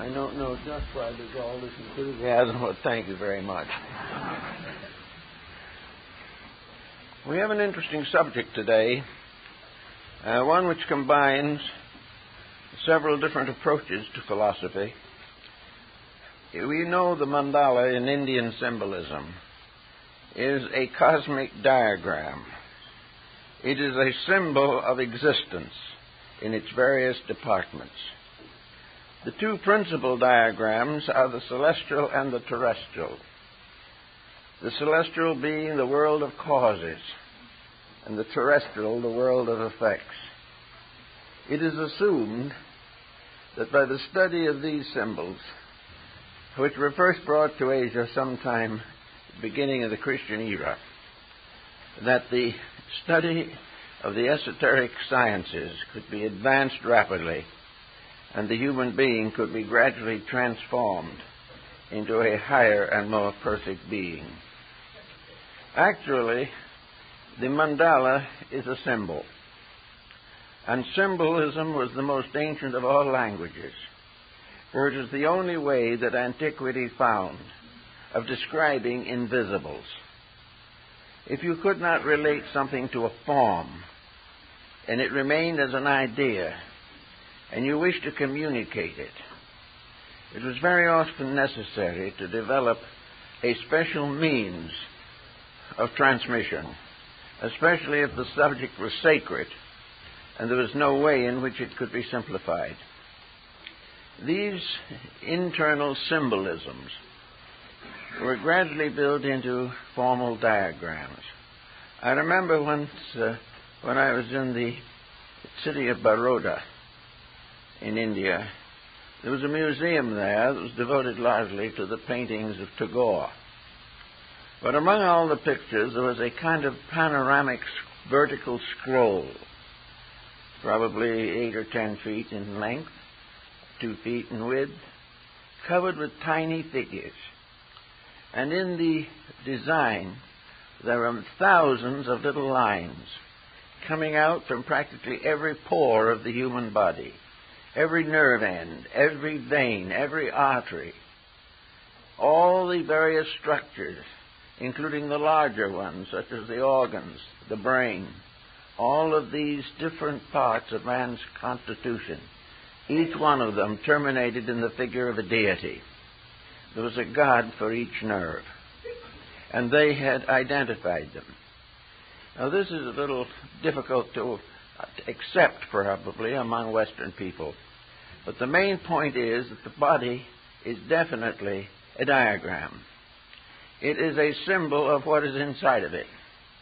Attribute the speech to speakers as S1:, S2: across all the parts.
S1: I don't know just why there's all this enthusiasm, but thank you very much. We have an interesting subject today, one which combines several different approaches to philosophy. We know the mandala in Indian symbolism is a cosmic diagram. It is a symbol of existence in its various departments. The two principal diagrams are the celestial and the terrestrial. The celestial being the world of causes, and the terrestrial the world of effects. It is assumed that by the study of these symbols, which were first brought to Asia sometime at the beginning of the Christian era, that the study of the esoteric sciences could be advanced rapidly, and the human being could be gradually transformed into a higher and more perfect being. Actually, the mandala is a symbol, and symbolism was the most ancient of all languages, for it is the only way that antiquity found of describing invisibles. If you could not relate something to a form, and it remained as an idea, and you wish to communicate it, it was very often necessary to develop a special means of transmission, especially if the subject was sacred and there was no way in which it could be simplified. These internal symbolisms were gradually built into formal diagrams. I remember once when I was in the city of Baroda in India, there was a museum there that was devoted largely to the paintings of Tagore. But among all the pictures, there was a kind of panoramic vertical scroll, probably 8 or 10 feet in length, 2 feet in width, covered with tiny figures. And in the design, there were thousands of little lines coming out from practically every pore of the human body, every nerve end, every vein, every artery, all the various structures, including the larger ones, such as the organs, the brain, all of these different parts of man's constitution, each one of them terminated in the figure of a deity. There was a god for each nerve, and they had identified them. Now, this is a little difficult to accept, probably, among Western people, but the main point is that the body is definitely a diagram. It is a symbol of what is inside of it.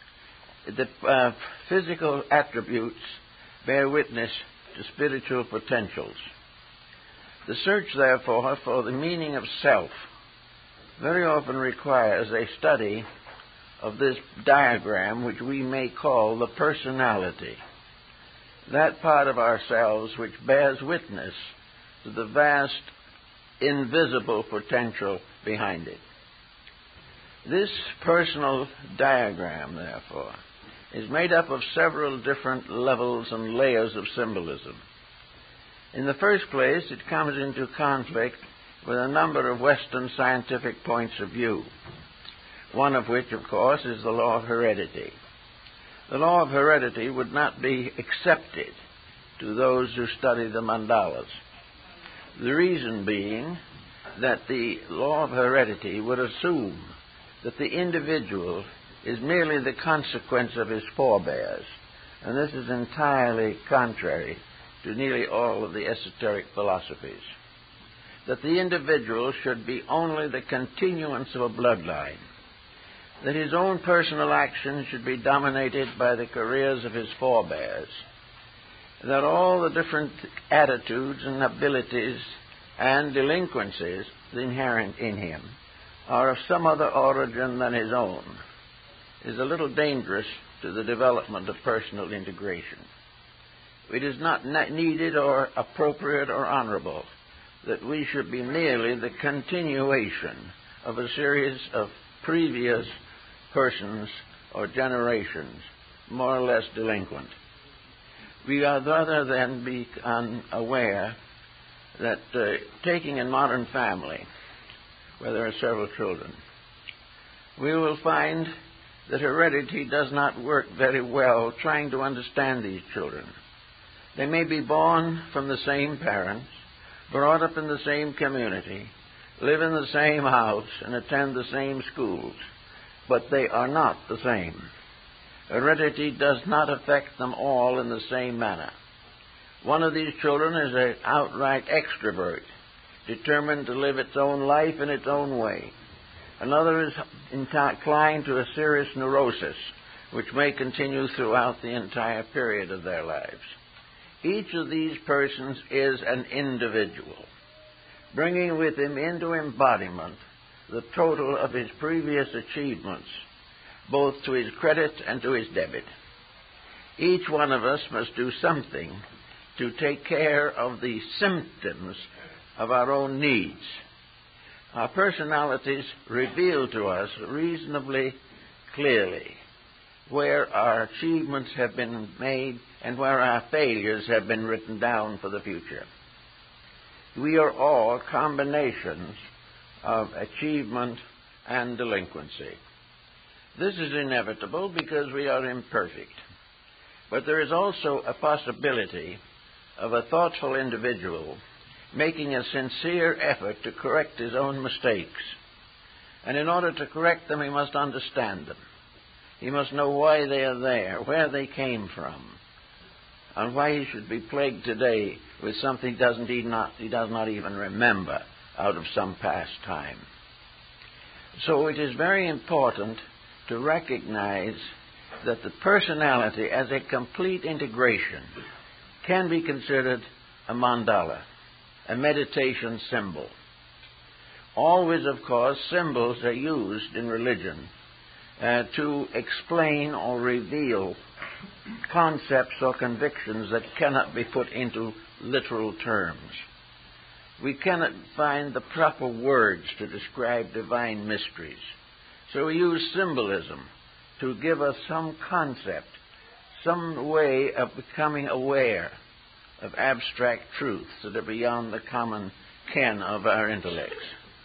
S1: The physical attributes bear witness to spiritual potentials. The search, therefore, for the meaning of self very often requires a study of this diagram, which we may call the personality, that part of ourselves which bears witness to the vast, invisible potential behind it. This personal diagram, therefore, is made up of several different levels and layers of symbolism. In the first place, it comes into conflict with a number of Western scientific points of view, one of which, of course, is the law of heredity. The law of heredity would not be accepted to those who study the mandalas. The reason being that the law of heredity would assume that the individual is merely the consequence of his forebears, and this is entirely contrary to nearly all of the esoteric philosophies. That the individual should be only the continuance of a bloodline, that his own personal action should be dominated by the careers of his forebears, that all the different attitudes and abilities and delinquencies inherent in him are of some other origin than his own, is a little dangerous to the development of personal integration. It is not needed or appropriate or honorable that we should be merely the continuation of a series of previous persons or generations, more or less delinquent. We are rather than be unaware that taking a modern family, where there are several children, we will find that heredity does not work very well trying to understand these children. They may be born from the same parents, brought up in the same community, live in the same house, and attend the same schools, but they are not the same. Heredity does not affect them all in the same manner. One of these children is an outright extrovert, determined to live its own life in its own way. Another is inclined to a serious neurosis, which may continue throughout the entire period of their lives. Each of these persons is an individual, bringing with him into embodiment the total of his previous achievements, both to his credit and to his debit. Each one of us must do something to take care of the symptoms of our own needs. Our personalities reveal to us reasonably clearly where our achievements have been made and where our failures have been written down for the future. We are all combinations of achievement and delinquency. This is inevitable because we are imperfect. But there is also a possibility of a thoughtful individual making a sincere effort to correct his own mistakes. And in order to correct them, he must understand them. He must know why they are there, where they came from, and why he should be plagued today with something he does not even remember out of some past time. So it is very important to recognize that the personality as a complete integration can be considered a mandala, a meditation symbol. Always, of course, symbols are used in religion to explain or reveal concepts or convictions that cannot be put into literal terms. We cannot find the proper words to describe divine mysteries. So we use symbolism to give us some concept, some way of becoming aware of abstract truths that are beyond the common ken of our intellects.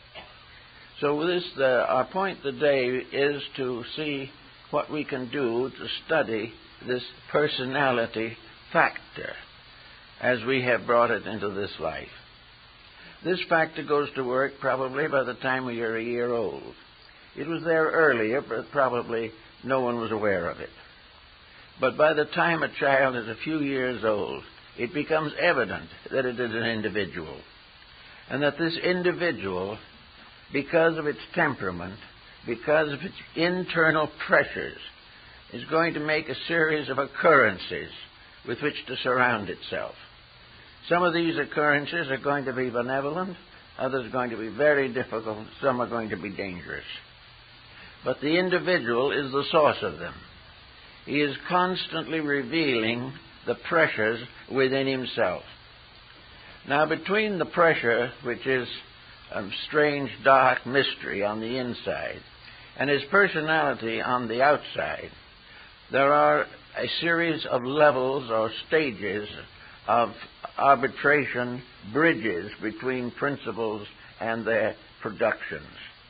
S1: So with this, our point today is to see what we can do to study this personality factor as we have brought it into this life. This factor goes to work probably by the time we are a year old. It was there earlier, but probably no one was aware of it. But by the time a child is a few years old, it becomes evident that it is an individual, and that this individual, because of its temperament, because of its internal pressures, is going to make a series of occurrences with which to surround itself. Some of these occurrences are going to be benevolent, others are going to be very difficult, some are going to be dangerous. But the individual is the source of them. He is constantly revealing the pressures within himself. Now, between the pressure, which is a strange, dark mystery on the inside, and his personality on the outside, there are a series of levels or stages of arbitration, bridges between principles and their productions.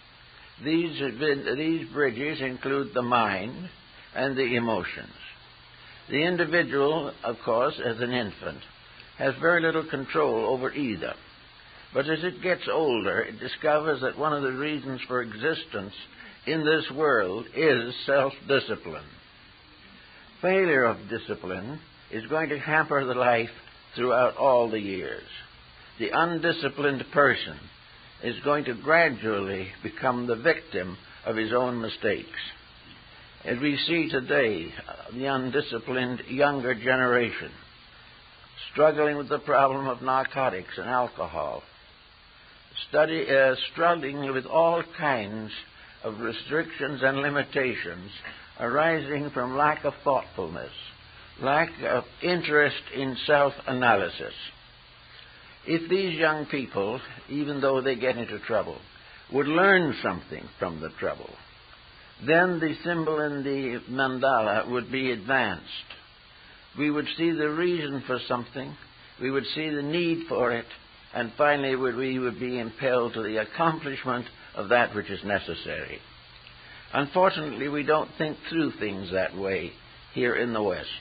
S1: These bridges include the mind and the emotions. The individual, of course, as an infant, has very little control over either. But as it gets older, it discovers that one of the reasons for existence in this world is self-discipline. Failure of discipline is going to hamper the life throughout all the years. The undisciplined person is going to gradually become the victim of his own mistakes. As we see today, the undisciplined younger generation struggling with the problem of narcotics and alcohol, struggling with all kinds of restrictions and limitations arising from lack of thoughtfulness, lack of interest in self-analysis. If these young people, even though they get into trouble, would learn something from the trouble, then the symbol in the mandala would be advanced. We would see the reason for something, we would see the need for it, and finally we would be impelled to the accomplishment of that which is necessary. Unfortunately, we don't think through things that way here in the West.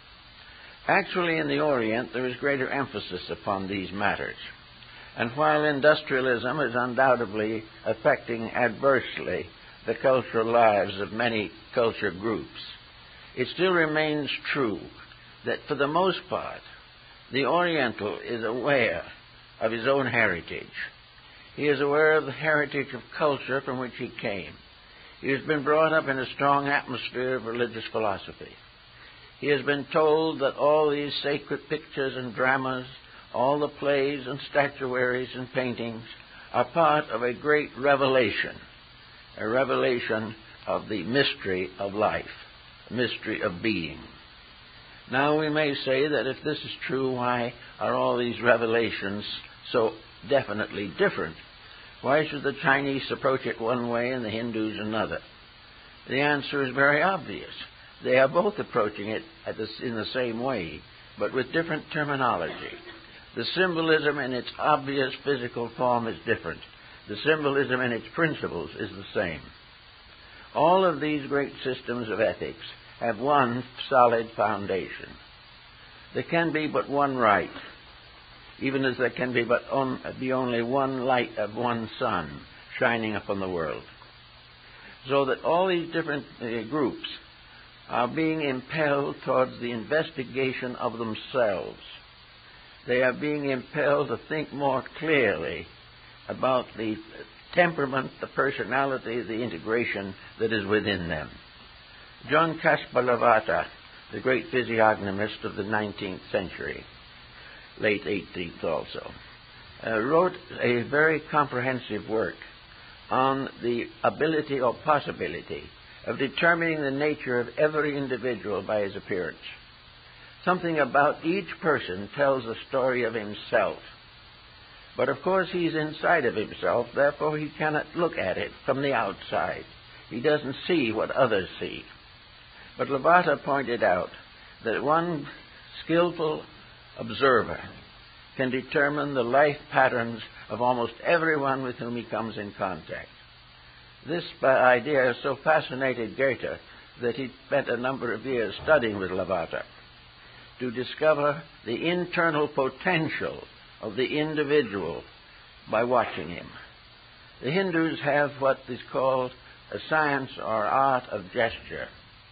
S1: Actually, in the Orient, there is greater emphasis upon these matters. And while industrialism is undoubtedly affecting adversely the cultural lives of many culture groups, it still remains true that for the most part, the Oriental is aware of his own heritage. He is aware of the heritage of culture from which he came. He has been brought up in a strong atmosphere of religious philosophy. He has been told that all these sacred pictures and dramas, all the plays and statuaries and paintings are part of a great revelation, a revelation of the mystery of life, the mystery of being. Now we may say that if this is true, why are all these revelations so definitely different? Why should the Chinese approach it one way and the Hindus another? The answer is very obvious. They are both approaching it in the same way, but with different terminology. The symbolism in its obvious physical form is different. The symbolism in its principles is the same. All of these great systems of ethics have one solid foundation. There can be but one right, even as there can be only one light of one sun shining upon the world. So that all these different groups are being impelled towards the investigation of themselves. They are being impelled to think more clearly about the temperament, the personality, the integration that is within them. John Caspar Lavater, the great physiognomist of the 19th century, late 18th also, wrote a very comprehensive work on the ability or possibility of determining the nature of every individual by his appearance. Something about each person tells a story of himself. But of course he's inside of himself, therefore he cannot look at it from the outside. He doesn't see what others see. But Lavater pointed out that one skillful observer can determine the life patterns of almost everyone with whom he comes in contact. This idea so fascinated Goethe that he spent a number of years studying with Lavater to discover the internal potential of the individual by watching him. The Hindus have what is called a science or art of gesture.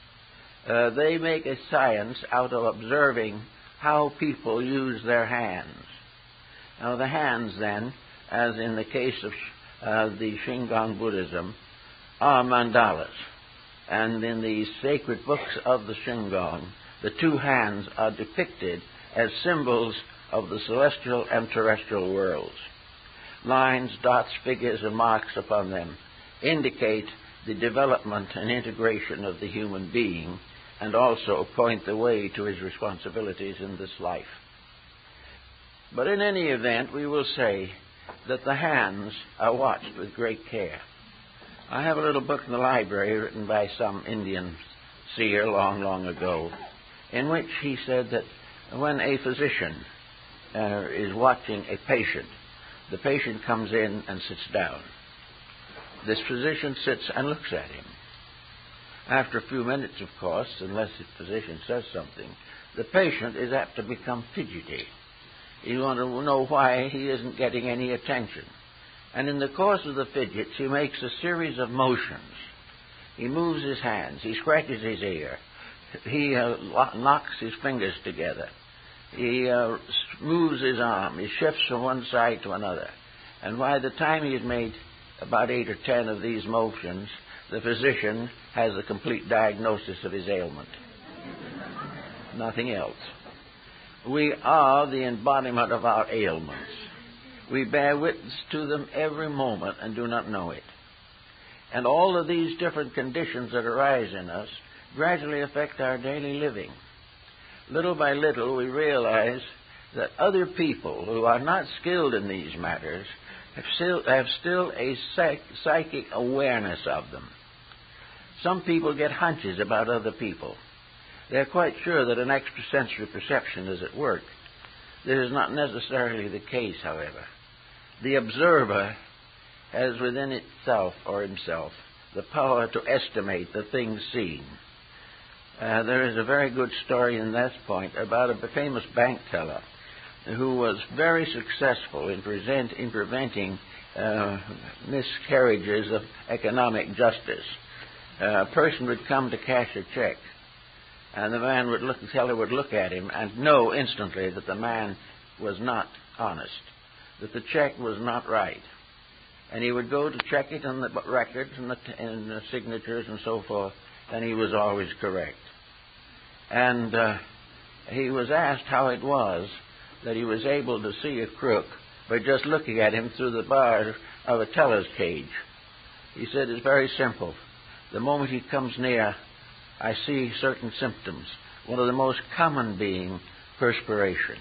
S1: They make a science out of observing how people use their hands. Now the hands then, as in the case of the Shingon Buddhism, are mandalas. And in the sacred books of the Shingon, the two hands are depicted as symbols of the celestial and terrestrial worlds. Lines, dots, figures, and marks upon them indicate the development and integration of the human being and also point the way to his responsibilities in this life. But in any event, we will say that the hands are watched with great care. I have a little book in the library written by some Indian seer long, long ago, in which he said that when a physician is watching a patient, the patient comes in and sits down. This physician sits and looks at him. After a few minutes, of course, unless the physician says something, the patient is apt to become fidgety. You want to know why he isn't getting any attention. And in the course of the fidgets, he makes a series of motions. He moves his hands, he scratches his ear, he knocks his fingers together, he moves his arm, he shifts from one side to another. And by the time he has made about 8 or 10 of these motions, the physician has a complete diagnosis of his ailment. Nothing else. We are the embodiment of our ailments. We bear witness to them every moment and do not know it. And all of these different conditions that arise in us gradually affect our daily living. Little by little, we realize that other people who are not skilled in these matters have still a psychic awareness of them. Some people get hunches about other people. They're quite sure that an extrasensory perception is at work. This is not necessarily the case, however. The observer has within itself or himself the power to estimate the things seen. There is a very good story in this point about a famous bank teller who was very successful in preventing miscarriages of economic justice. A person would come to cash a check, and the teller would look at him and know instantly that the man was not honest, that the check was not right. And he would go to check it on the records and the signatures and so forth, and he was always correct. And he was asked how it was that he was able to see a crook by just looking at him through the bars of a teller's cage. He said, it's very simple. The moment he comes near, I see certain symptoms, one of the most common being perspiration.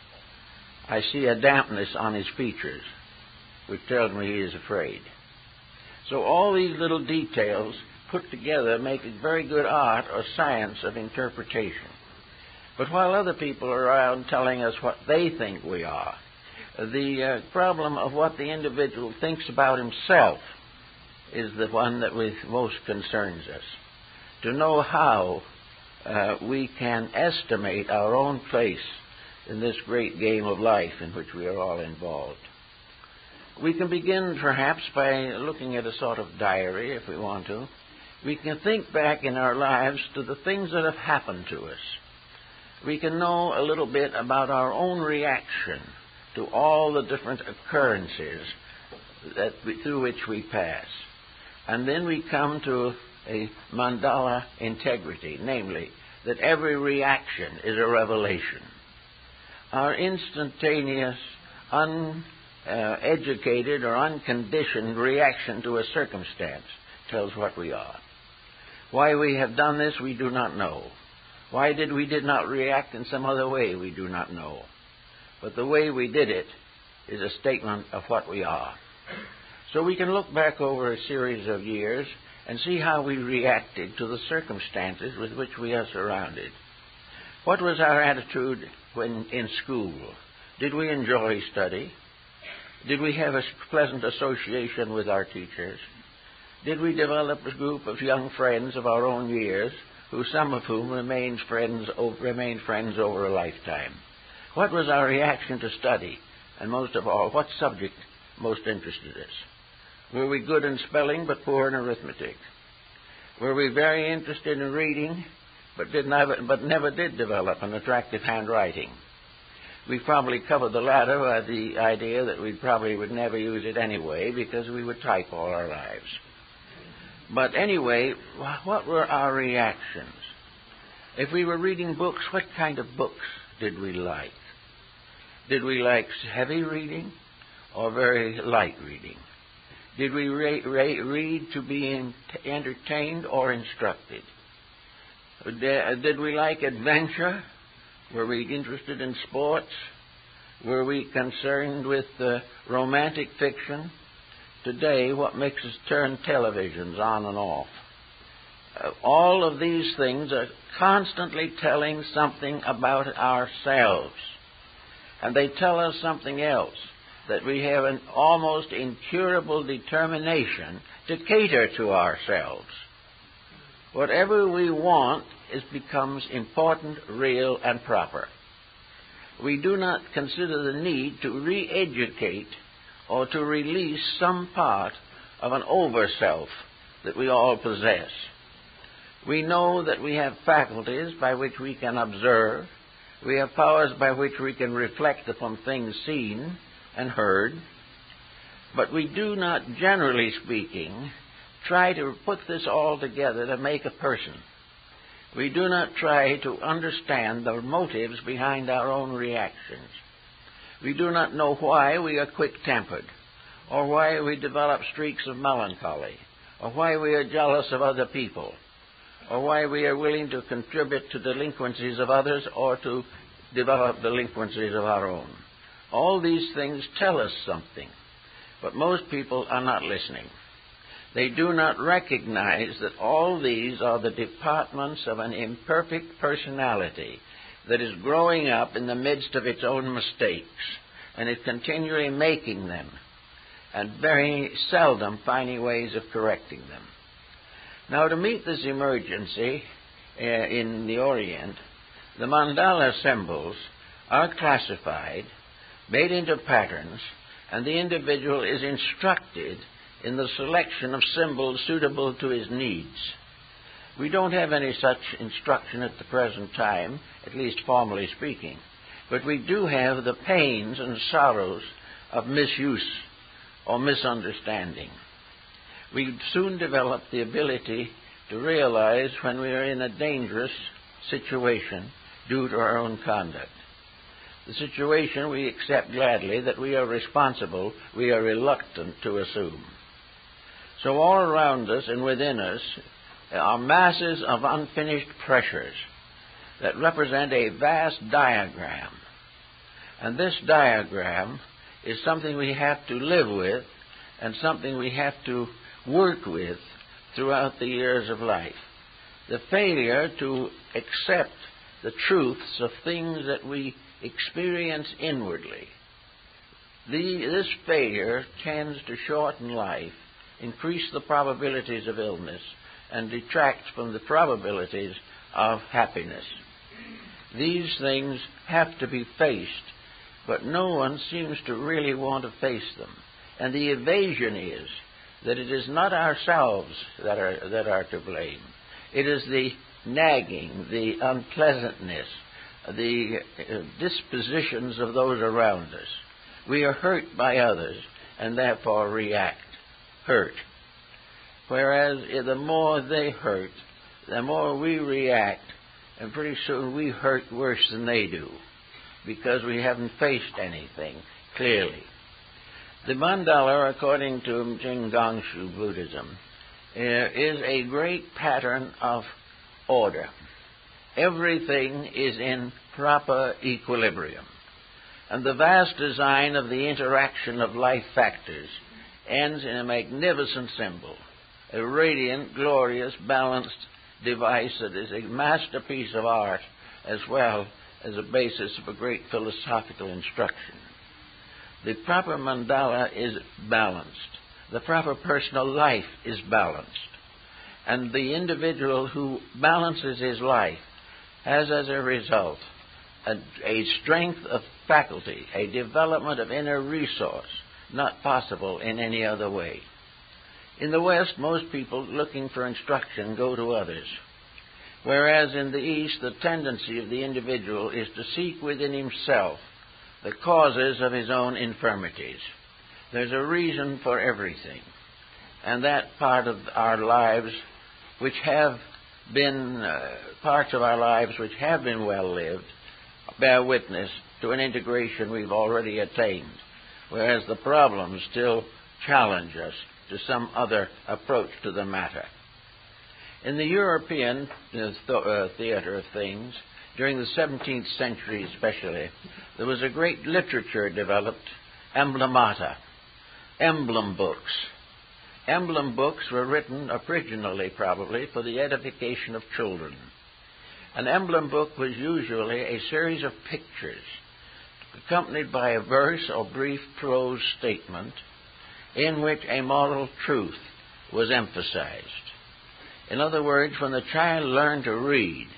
S1: I see a dampness on his features, which tells me he is afraid. So all these little details put together make a very good art or science of interpretation. But while other people are around telling us what they think we are, the problem of what the individual thinks about himself is the one that most concerns us. To know how we can estimate our own place in this great game of life in which we are all involved. We can begin perhaps by looking at a sort of diary if we want to. We can think back in our lives to the things that have happened to us. We can know a little bit about our own reaction to all the different occurrences through which we pass. And then we come to a mandala integrity, namely, that every reaction is a revelation. Our instantaneous, uneducated or unconditioned reaction to a circumstance tells what we are. Why we have done this, we do not know. Why we did not react in some other way, we do not know. But the way we did it is a statement of what we are. So we can look back over a series of years and see how we reacted to the circumstances with which we are surrounded. What was our attitude when in school? Did we enjoy study? Did we have a pleasant association with our teachers? Did we develop a group of young friends of our own years, some of whom remained friends over a lifetime? What was our reaction to study? And most of all, what subject most interested us? Were we good in spelling but poor in arithmetic? Were we very interested in reading but never did develop an attractive handwriting? We probably covered the latter by the idea that we probably would never use it anyway because we would type all our lives. But anyway, what were our reactions? If we were reading books, what kind of books did we like? Did we like heavy reading or very light reading? Did we read to be entertained or instructed? Did we like adventure? Were we interested in sports? Were we concerned with romantic fiction? Today, what makes us turn televisions on and off? All of these things are constantly telling something about ourselves. And they tell us something else, that we have an almost incurable determination to cater to ourselves. Whatever we want becomes important, real, and proper. We do not consider the need to re-educate or to release some part of an over-self that we all possess. We know that we have faculties by which we can observe. We have powers by which we can reflect upon things seen and heard. But we do not, generally speaking, try to put this all together to make a person. We do not try to understand the motives behind our own reactions. We do not know why we are quick-tempered, or why we develop streaks of melancholy, or why we are jealous of other people, or why we are willing to contribute to delinquencies of others or to develop delinquencies of our own. All these things tell us something, but most people are not listening. They do not recognize that all these are the departments of an imperfect personality that is growing up in the midst of its own mistakes, and is continually making them, and very seldom finding ways of correcting them. Now, to meet this emergency in the Orient, the mandala symbols are classified, made into patterns, and the individual is instructed in the selection of symbols suitable to his needs. We don't have any such instruction at the present time, at least formally speaking, but we do have the pains and sorrows of misuse or misunderstanding. We soon develop the ability to realize when we are in a dangerous situation due to our own conduct. The situation we accept gladly, that we are responsible, we are reluctant to assume. So all around us and within us are masses of unfinished pressures that represent a vast diagram. And this diagram is something we have to live with and something we have to work with throughout the years of life. The failure to accept the truths of things that we experience inwardly. This failure tends to shorten life, increase the probabilities of illness, and detract from the probabilities of happiness. These things have to be faced, but no one seems to really want to face them. And the evasion is that it is not ourselves that are to blame. It is the nagging, the unpleasantness, the dispositions of those around us. We are hurt by others and therefore react, hurt. Whereas the more they hurt, the more we react, and pretty soon we hurt worse than they do because we haven't faced anything clearly. The mandala, according to Jinggangshu Buddhism, is a great pattern of order. Everything is in proper equilibrium. And the vast design of the interaction of life factors ends in a magnificent symbol, a radiant, glorious, balanced device that is a masterpiece of art as well as a basis of a great philosophical instruction. The proper mandala is balanced. The proper personal life is balanced. And the individual who balances his life has, as a result, a strength of faculty, a development of inner resource, not possible in any other way. In the West, most people looking for instruction go to others, whereas in the East, the tendency of the individual is to seek within himself the causes of his own infirmities. There's a reason for everything, and that part of our lives which have been parts of our lives which have been well lived bear witness to an integration we've already attained, whereas the problems still challenge us to some other approach to the matter. In the European theater of things, during the 17th century especially, there was a great literature developed, emblemata, emblem books. Emblem books were written originally, probably, for the edification of children. An emblem book was usually a series of pictures accompanied by a verse or brief prose statement in which a moral truth was emphasized. In other words, when the child learned to read,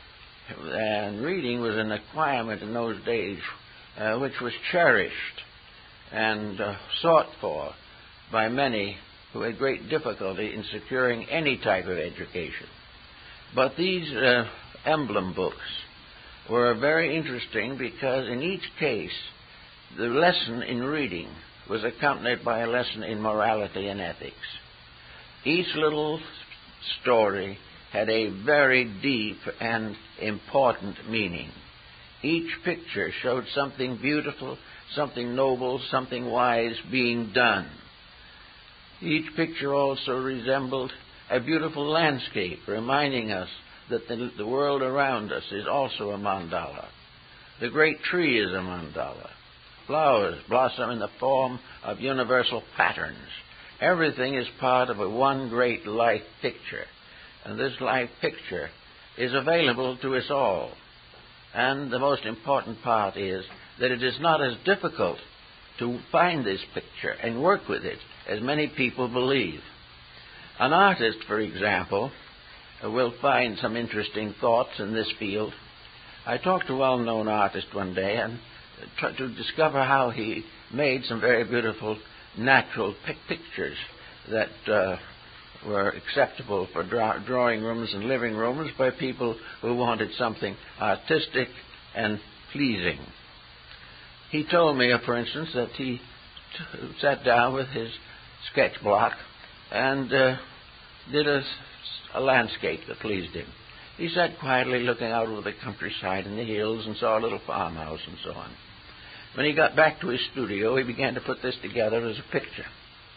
S1: and reading was an acquirement in those days which was cherished and sought for by many who had great difficulty in securing any type of education. But these emblem books were very interesting because in each case the lesson in reading was accompanied by a lesson in morality and ethics. Each little story had a very deep and important meaning. Each picture showed something beautiful, something noble, something wise being done. Each picture also resembled a beautiful landscape, reminding us that the world around us is also a mandala. The great tree is a mandala. Flowers blossom in the form of universal patterns. Everything is part of one great life picture, and this life picture is available to us all. And the most important part is that it is not as difficult to find this picture and work with it as many people believe. An artist, for example, will find some interesting thoughts in this field. I talked to a well-known artist one day and tried to discover how he made some very beautiful natural pictures that were acceptable for drawing rooms and living rooms by people who wanted something artistic and pleasing. He told me, for instance, that he sat down with his sketch block and did a landscape that pleased him. He sat quietly looking out over the countryside and the hills and saw a little farmhouse and so on. When he got back to his studio, he began to put this together as a picture.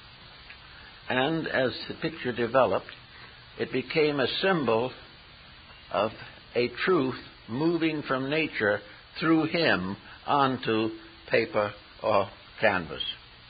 S1: And as the picture developed, it became a symbol of a truth moving from nature through him onto paper or canvas.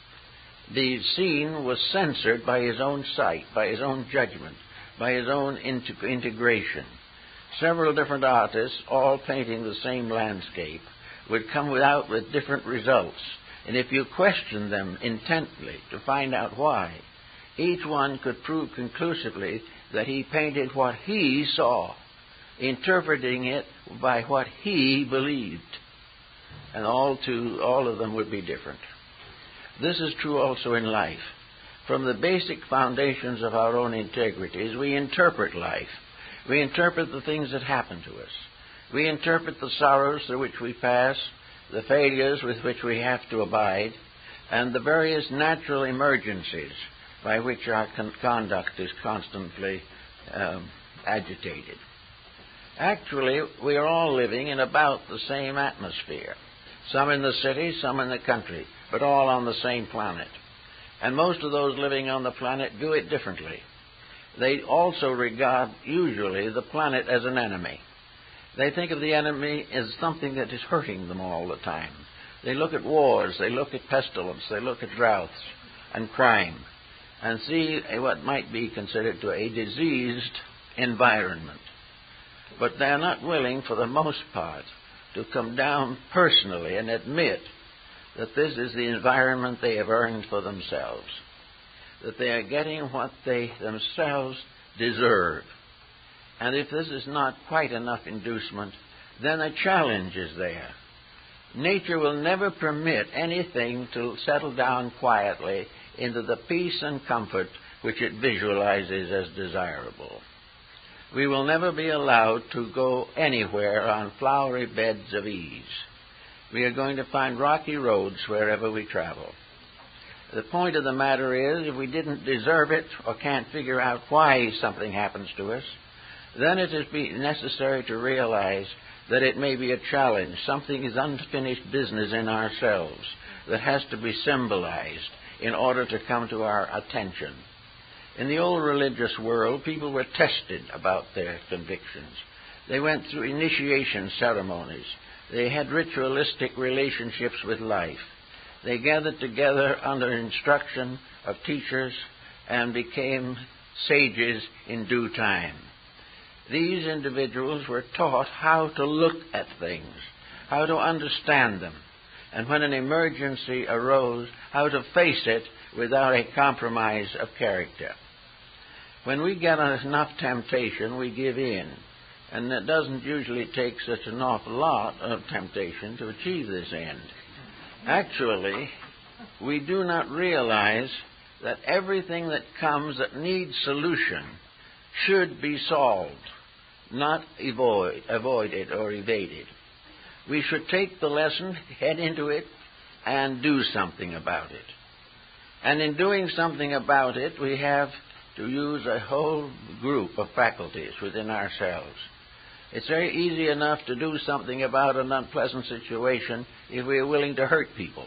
S1: The scene was censored by his own sight, by his own judgment, by his own integration. Several different artists, all painting the same landscape, would come out with different results. And if you question them intently to find out why, each one could prove conclusively that he painted what he saw, interpreting it by what he believed. And all of them would be different. This is true also in life. From the basic foundations of our own integrities, we interpret life. We interpret the things that happen to us. We interpret the sorrows through which we pass, the failures with which we have to abide, and the various natural emergencies by which our conduct is constantly agitated. Actually, we are all living in about the same atmosphere. Some in the city, some in the country, but all on the same planet. And most of those living on the planet do it differently. They also regard, usually, the planet as an enemy. They think of the enemy as something that is hurting them all the time. They look at wars, they look at pestilence, they look at droughts and crime, and see what might be considered to a diseased environment. But they are not willing, for the most part, to come down personally and admit that this is the environment they have earned for themselves, that they are getting what they themselves deserve. And if this is not quite enough inducement, then a challenge is there. Nature will never permit anything to settle down quietly into the peace and comfort which it visualizes as desirable. We will never be allowed to go anywhere on flowery beds of ease. We are going to find rocky roads wherever we travel. The point of the matter is, if we didn't deserve it or can't figure out why something happens to us, then it is necessary to realize that it may be a challenge. Something is unfinished business in ourselves that has to be symbolized in order to come to our attention. In the old religious world, people were tested about their convictions. They went through initiation ceremonies. They had ritualistic relationships with life. They gathered together under instruction of teachers and became sages in due time. These individuals were taught how to look at things, how to understand them, and when an emergency arose, how to face it without a compromise of character. When we get enough temptation, we give in. And it doesn't usually take such an awful lot of temptation to achieve this end. Actually, we do not realize that everything that comes that needs solution should be solved, not avoided or evaded. We should take the lesson, head into it, and do something about it. And in doing something about it, we have to use a whole group of faculties within ourselves. It's very easy enough to do something about an unpleasant situation if we are willing to hurt people.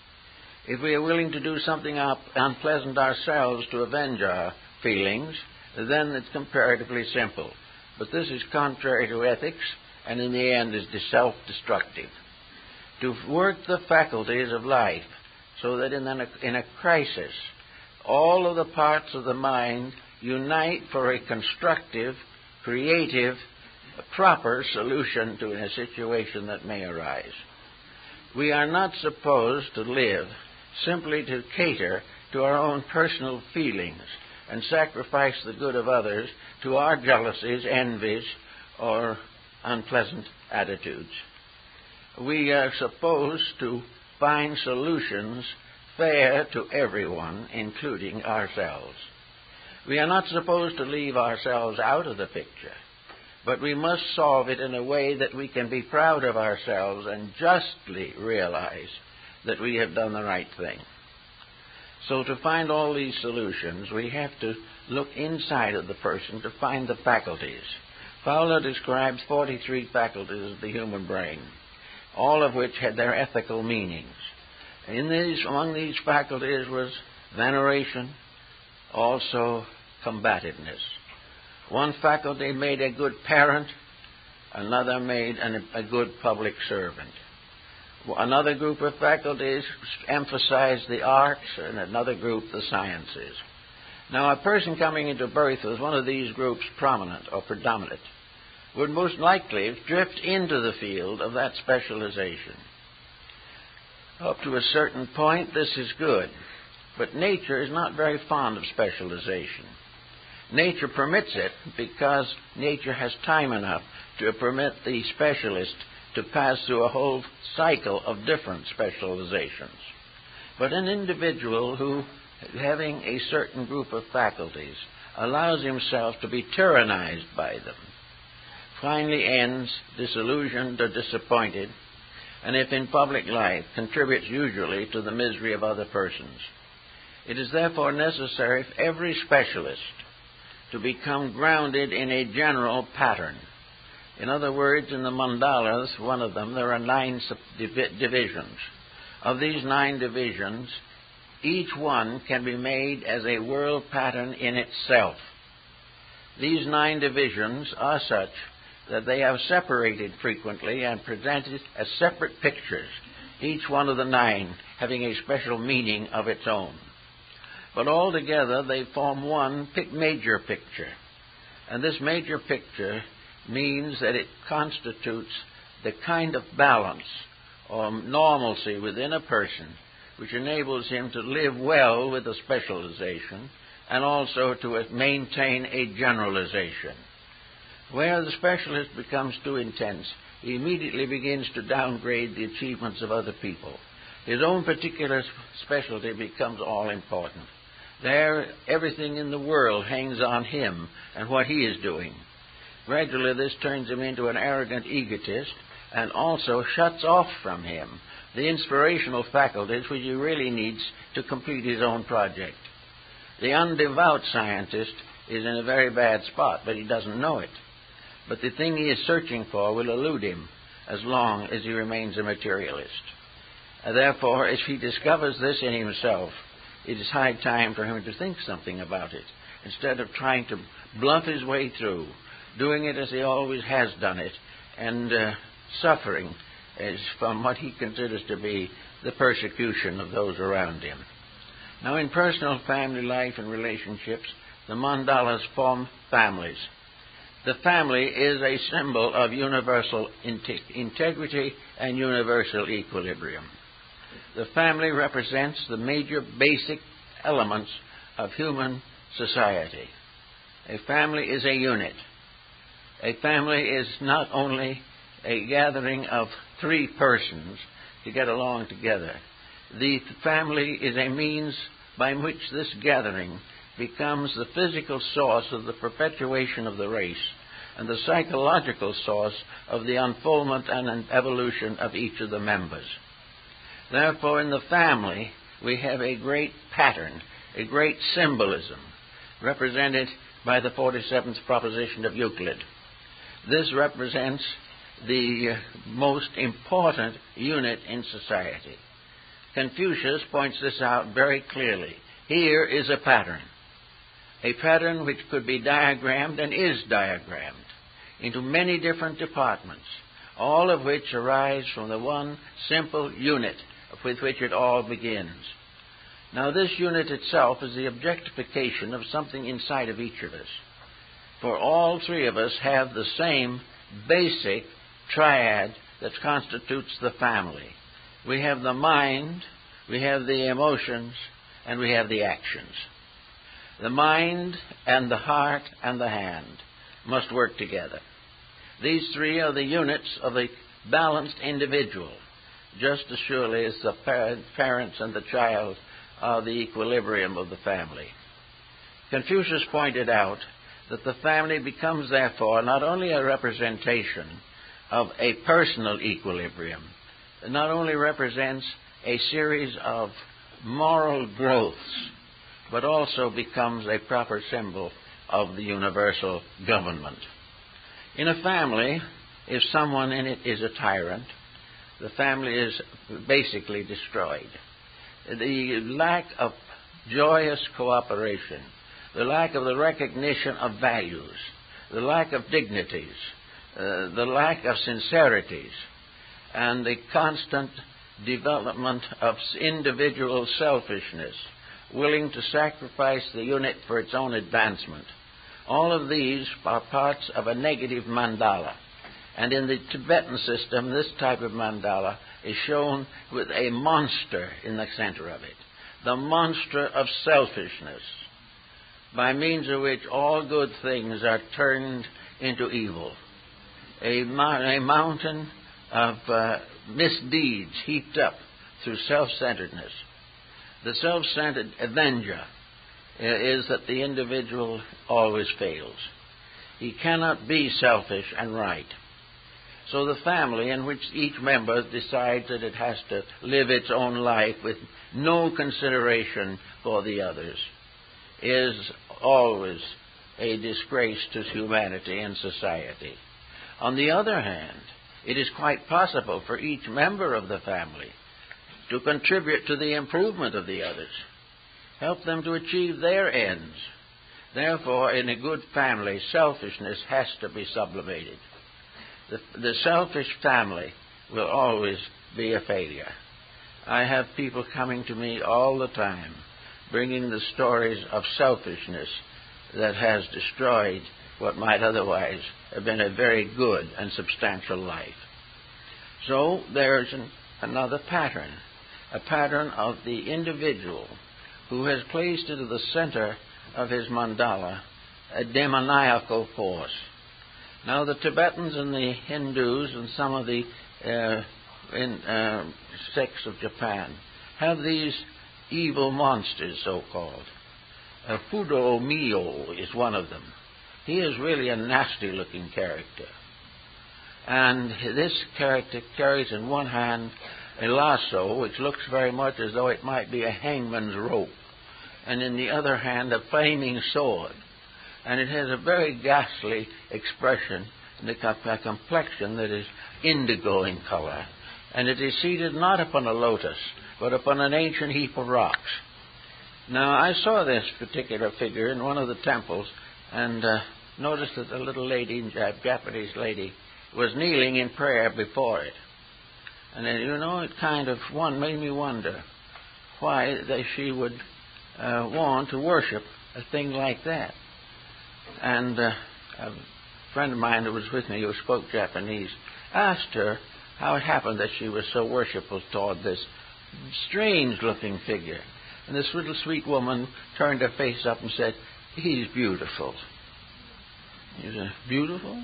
S1: If we are willing to do something unpleasant ourselves to avenge our feelings, then it's comparatively simple. But this is contrary to ethics, and in the end is self-destructive. To work the faculties of life so that in a crisis, all of the parts of the mind unite for a constructive, creative a proper solution to a situation that may arise. We are not supposed to live simply to cater to our own personal feelings and sacrifice the good of others to our jealousies, envies, or unpleasant attitudes. We are supposed to find solutions fair to everyone, including ourselves. We are not supposed to leave ourselves out of the picture, but we must solve it in a way that we can be proud of ourselves and justly realize that we have done the right thing. So to find all these solutions, we have to look inside of the person to find the faculties. Fowler describes 43 faculties of the human brain, all of which had their ethical meanings. Among these faculties was veneration, also combativeness. One faculty made a good parent, another made a good public servant. Another group of faculties emphasized the arts, and another group the sciences. Now, a person coming into birth with one of these groups prominent or predominant would most likely drift into the field of that specialization. Up to a certain point, this is good, but nature is not very fond of specialization. Nature permits it because nature has time enough to permit the specialist to pass through a whole cycle of different specializations. But an individual who, having a certain group of faculties, allows himself to be tyrannized by them, finally ends disillusioned or disappointed, and if in public life, contributes usually to the misery of other persons. It is therefore necessary for every specialist to become grounded in a general pattern. In other words, in the mandalas, one of them, there are 9 divisions. Of these 9 divisions, each one can be made as a world pattern in itself. These 9 divisions are such that they are separated frequently and presented as separate pictures, each one of the 9 having a special meaning of its own. But altogether they form one major picture, and this major picture means that it constitutes the kind of balance or normalcy within a person which enables him to live well with a specialization and also to maintain a generalization. Where the specialist becomes too intense, he immediately begins to downgrade the achievements of other people. His own particular specialty becomes all important. There, everything in the world hangs on him and what he is doing. Gradually, this turns him into an arrogant egotist and also shuts off from him the inspirational faculties which he really needs to complete his own project. The undevout scientist is in a very bad spot, but he doesn't know it. But the thing he is searching for will elude him as long as he remains a materialist. Therefore, if he discovers this in himself, it is high time for him to think something about it, instead of trying to bluff his way through, doing it as he always has done it, and suffering as from what he considers to be the persecution of those around him. Now, in personal family life and relationships, the mandalas form families. The family is a symbol of universal integrity and universal equilibrium. The family represents the major basic elements of human society. A family is a unit. A family is not only a gathering of 3 persons to get along together. The family is a means by which this gathering becomes the physical source of the perpetuation of the race and the psychological source of the unfoldment and evolution of each of the members. Therefore, in the family, we have a great pattern, a great symbolism, represented by the 47th proposition of Euclid. This represents the most important unit in society. Confucius points this out very clearly. Here is a pattern which could be diagrammed and is diagrammed into many different departments, all of which arise from the one simple unit with which it all begins. Now, this unit itself is the objectification of something inside of each of us. For all 3 of us have the same basic triad that constitutes the family. We have the mind, we have the emotions, and we have the actions. The mind and the heart and the hand must work together. These three are the units of a balanced individual, just as surely as the parents and the child are the equilibrium of the family. Confucius pointed out that the family becomes, therefore, not only a representation of a personal equilibrium, it not only represents a series of moral growths, but also becomes a proper symbol of the universal government. In a family, if someone in it is a tyrant, the family is basically destroyed. The lack of joyous cooperation, the lack of the recognition of values, the lack of dignities, the lack of sincerities, and the constant development of individual selfishness, willing to sacrifice the unit for its own advancement. All of these are parts of a negative mandala. And in the Tibetan system, this type of mandala is shown with a monster in the center of it, the monster of selfishness, by means of which all good things are turned into evil. A mountain of misdeeds heaped up through self-centeredness. The self-centered avenger is that the individual always fails. He cannot be selfish and right. So the family, in which each member decides that it has to live its own life with no consideration for the others, is always a disgrace to humanity and society. On the other hand, it is quite possible for each member of the family to contribute to the improvement of the others, help them to achieve their ends. Therefore, in a good family, selfishness has to be sublimated. The selfish family will always be a failure. I have people coming to me all the time, bringing the stories of selfishness that has destroyed what might otherwise have been a very good and substantial life. So there's another pattern, a pattern of the individual who has placed into the center of his mandala a demoniacal force. Now, the Tibetans and the Hindus and some of the sects of Japan have these evil monsters, so-called. Fudo Mio is one of them. He is really a nasty-looking character. And this character carries in one hand a lasso, which looks very much as though it might be a hangman's rope, and in the other hand a flaming sword. And it has a very ghastly expression, and a complexion that is indigo in color. And it is seated not upon a lotus, but upon an ancient heap of rocks. Now, I saw this particular figure in one of the temples, and noticed that a little lady, a Japanese lady, was kneeling in prayer before it. And then, it kind of made me wonder why she would want to worship a thing like that. And a friend of mine who was with me, who spoke Japanese, asked her how it happened that she was so worshipful toward this strange-looking figure. And this little sweet woman turned her face up and said, "He's beautiful." He said, "Beautiful?"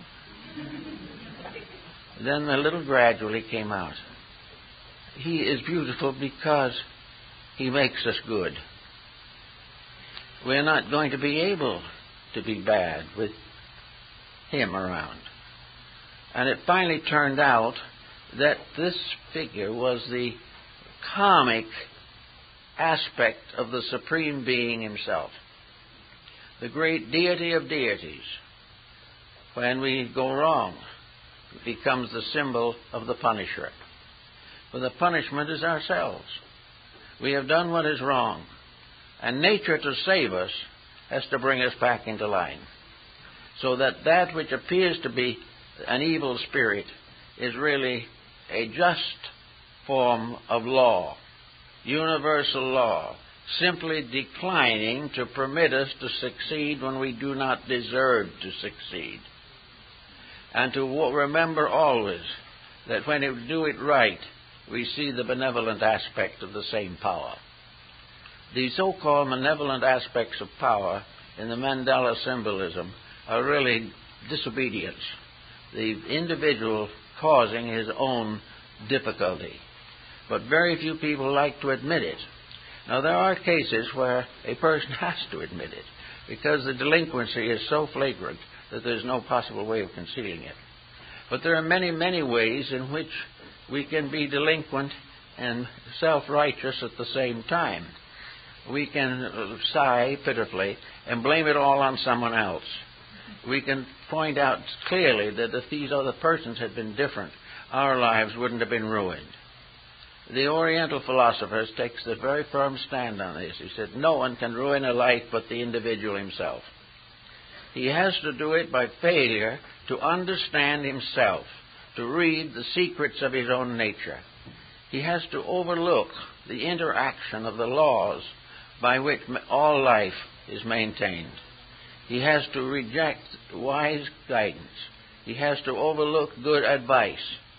S1: Then the little gradually came out. He is beautiful because he makes us good. We're not going to be able to be bad with him around. And it finally turned out that this figure was the comic aspect of the Supreme Being himself, the great deity of deities. When we go wrong, it becomes the symbol of the punisher. For the punishment is ourselves. We have done what is wrong, and nature, to save us, has to bring us back into line. So that which appears to be an evil spirit is really a just form of law, universal law, simply declining to permit us to succeed when we do not deserve to succeed. and to remember always that when we do it right, we see the benevolent aspect of the same power. The so-called malevolent aspects of power in the Mandala symbolism are really disobedience, the individual causing his own difficulty. But very few people like to admit it. Now, there are cases where a person has to admit it, because the delinquency is so flagrant that there's no possible way of concealing it. But there are many, many ways in which we can be delinquent and self-righteous at the same time. We can sigh pitifully and blame it all on someone else. We can point out clearly that if these other persons had been different, our lives wouldn't have been ruined. The Oriental philosophers takes a very firm stand on this. He said, no one can ruin a life but the individual himself. He has to do it by failure to understand himself, to read the secrets of his own nature. He has to overlook the interaction of the laws by which all life is maintained. He has to reject wise guidance. He has to overlook good advice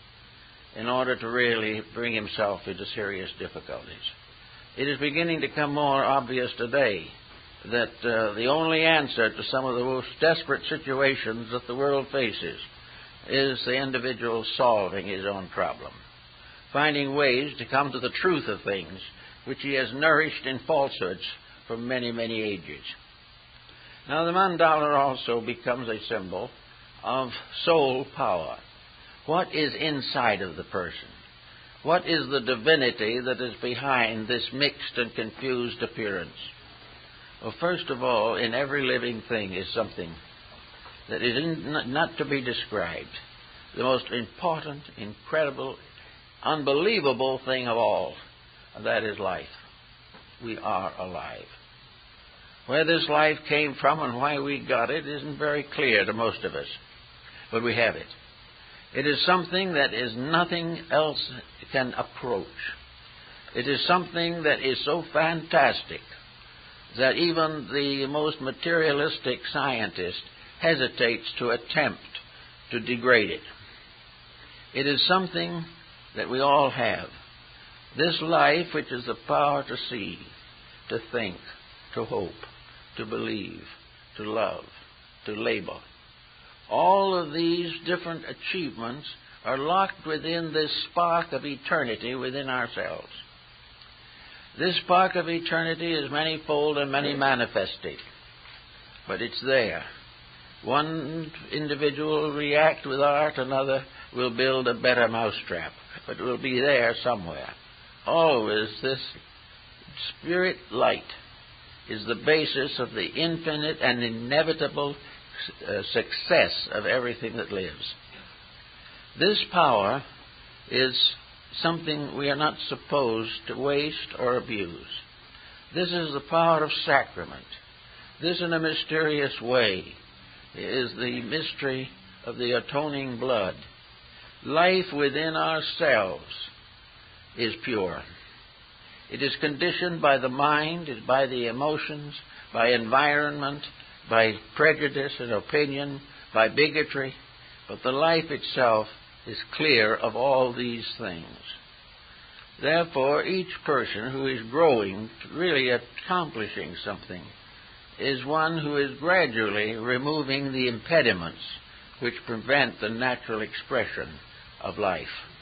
S1: in order to really bring himself into serious difficulties. It is beginning to become more obvious today that the only answer to some of the most desperate situations that the world faces is the individual solving his own problem, finding ways to come to the truth of things which he has nourished in falsehoods for many, many ages. Now, the mandala also becomes a symbol of soul power. What is inside of the person? What is the divinity that is behind this mixed and confused appearance? Well, first of all, in every living thing is something that is not to be described. The most important, incredible, unbelievable thing of all, and that is life. We are alive. Where this life came from and why we got it isn't very clear to most of us, but we have it. It is something that is nothing else can approach. It is something that is so fantastic that even the most materialistic scientist hesitates to attempt to degrade it. It is something that we all have. This life, which is the power to see, to think, to hope, to believe, to love, to labor. All of these different achievements are locked within this spark of eternity within ourselves. This spark of eternity is manifold and many manifested, but it's there. One individual will react with art, another will build a better mousetrap, but it will be there somewhere. Always this spirit light is the basis of the infinite and inevitable success of everything that lives. This power is something we are not supposed to waste or abuse. This is the power of sacrament. This, in a mysterious way, is the mystery of the atoning blood. Life within ourselves is pure. It is conditioned by the mind, by the emotions, by environment, by prejudice and opinion, by bigotry, but the life itself is clear of all these things. Therefore, each person who is growing, really accomplishing something, is one who is gradually removing the impediments which prevent the natural expression of life.